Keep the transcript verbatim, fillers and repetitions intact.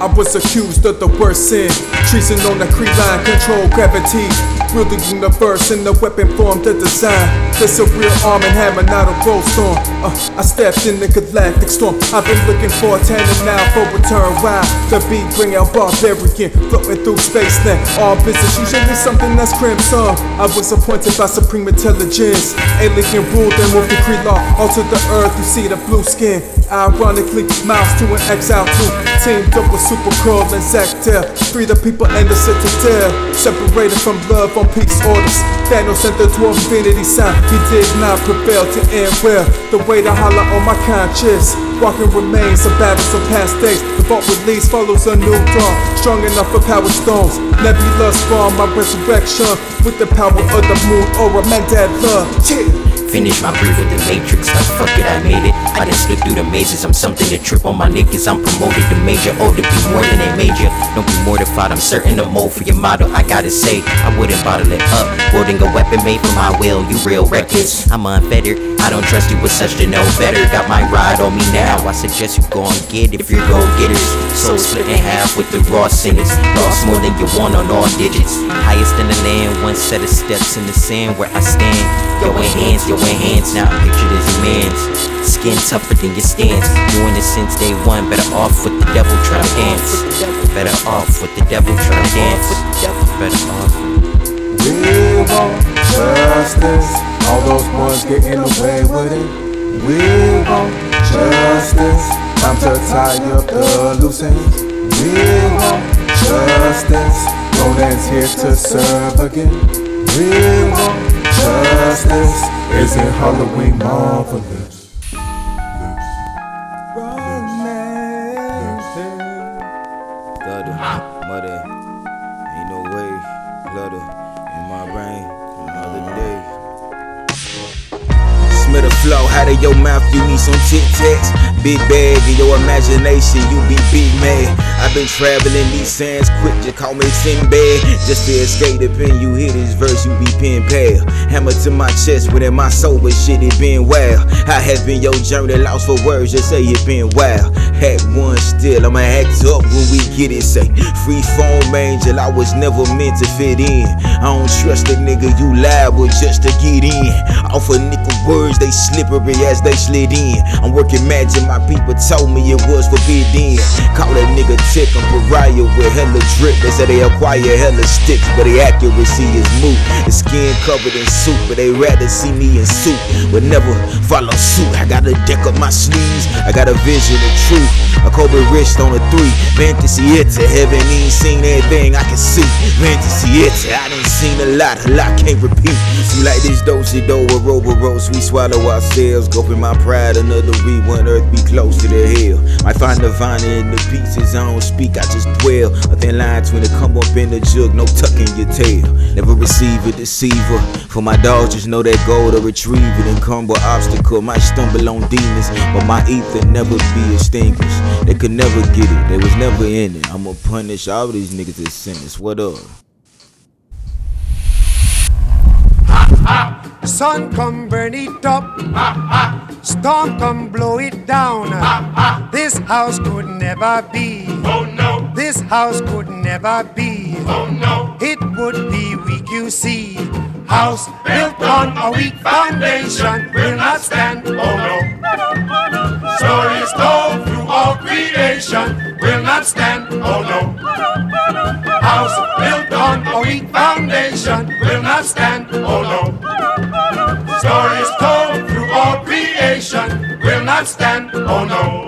I was accused of the worst sin, treason on the creed line, control gravity. Rule the universe in the weapon form, the design. That's a real arm and hammer, not a roll storm. Uh, I stepped in the galactic storm. I've been looking for a tanner now for return. Wow, the beat bring out barbarian, floating through space now. All business, usually something that's crimson. I was appointed by supreme intelligence. Alien ruled and moved the creed law onto the earth. You see the blue skin. Ironically, miles to an exile too. Teamed up with Super Curl and Zack Dell. Free the people and the citadel. Separated from love on peace orders. Thanos sent the dwarf infinity sign. He did not prevail to end well. The way to holler on my conscience. Walking remains of battles of past days. The vault release follows a new dawn. Strong enough for power stones. Nebula spawn my resurrection. With the power of the moon or a man that love. Yeah. Finish my brief with the matrix, like fuck it, I made it. I done slipped through the mazes, I'm something to trip on my niggas. I'm promoted to major, oh to be more than a major. Don't be mortified, I'm certain the mold for your motto. I gotta say, I wouldn't bottle it up. Wielding a weapon made for my will, you real reckless. I'm unfettered, I don't trust you with such to know better. Got my ride on me now, I suggest you go and get if you're go-getters. Soul split in half with the raw singers. Lost more than you want on all digits. Highest in the land, one set of steps in the sand where I stand. Yo in hands, yo in hands, now I'm pictured as a man's. Skin tougher than your stance. Doing this since day one, better off with the devil trying to dance. Better off with the devil trying to dance. Better off. We want justice. All those ones getting away with it. We want justice. Time to tie up the loose ends. We want justice. Ronan's here to serve again. We want justice. Isn't Halloween marvelous? Gutter, mother, ain't no way, clutter in my brain another day. Smell the flow, how to your mouth, you need some Tic Tacs. Big bag in your imagination, you be big mad. I've been traveling these sands quick, just call me Sinbad. Just to escape the pen, you hear this verse, you be pen pal. Hammer to my chest, within my soul, but shit, it been wild. How has been your journey, lost for words, just say it been wild. Had one still, I'ma act up when we get it, say. Free form angel, I was never meant to fit in. I don't trust a nigga, you liable just to get in. Off of nickel words, they slippery as they slid in. I'm working magic, my people told me it was forbidden. Call that nigga tick, I'm pariah with hella drip. They say they acquire hella sticks, but the accuracy is moot. The skin covered in soup, but they rather see me in soup, but never follow suit. I got a deck up my sleeves, I got a vision of truth. A Kobe wrist on a three, fantasy it to heaven, ain't seen everything I can see. Fantasy it, I done seen a lot, a lot can't repeat. You like this dosey dough with robo roast, we swallow ourselves, gulping my pride, another rewind, earth be close to the hill. I find nirvana in the pieces, I don't speak, I just dwell. A thin line when it come up in the jug, no tucking your tail. Never receive a deceiver, for my dogs just know that goal to retrieve it. And come with obstacle, might stumble on demons, but my ether never be extinguished. They could never get it, they was never in it. I'ma punish all these niggas as sinners, what up? Sun come burn it up, storm come blow it down. This house could never be. Oh no. This house could never be. Oh no. It would be weak, you see. House built on a weak foundation will not stand. Oh no. Stories told through all creation will not stand. Oh no. House built on a weak foundation will not stand. Oh no. Stories told through all creation will not stand. Oh no.